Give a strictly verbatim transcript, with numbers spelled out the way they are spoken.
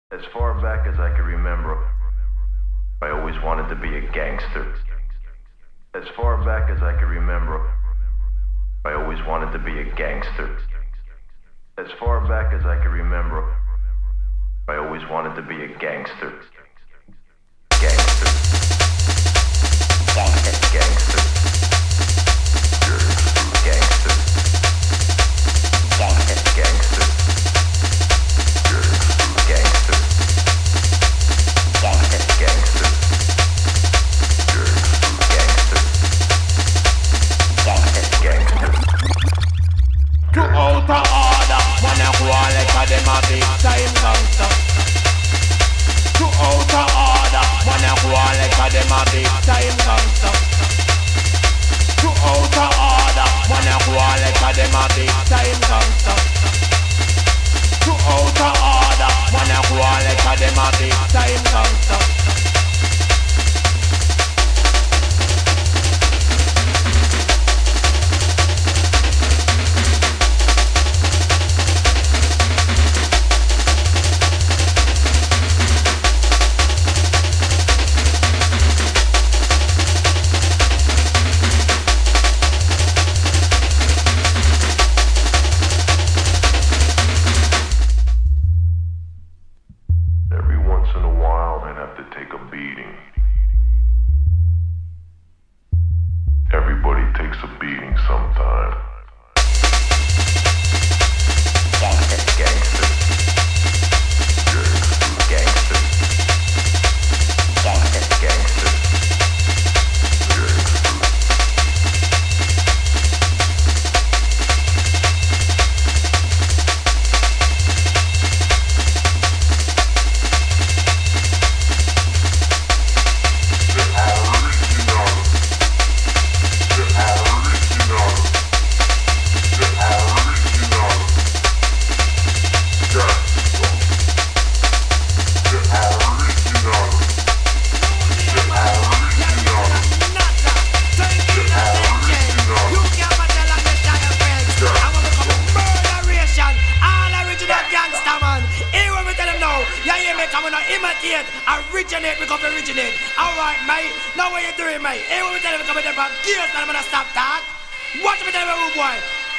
As far back as I can remember, I always wanted to be a gangster. As far back as I can remember, I always wanted to be a gangster. As far back as I can remember, I always wanted to be a gangster. Gangster. Gangster. Gangster. Gangster. Gangster. Gangster. Gangster. Gangster. Gangster. Gangster. Gangster. To outer order, man a go on like a dem a big time gangster. To outer order, man a go on like a dem a big time gangster. To outer order, man a go on like a dem a big time gangster. To outer order, man a go on like a dem a big time gangster. Now what you doing, mate? Hey, what we tell you, we come with them from gears, man, I'm gonna stop that. What we tell you, boy?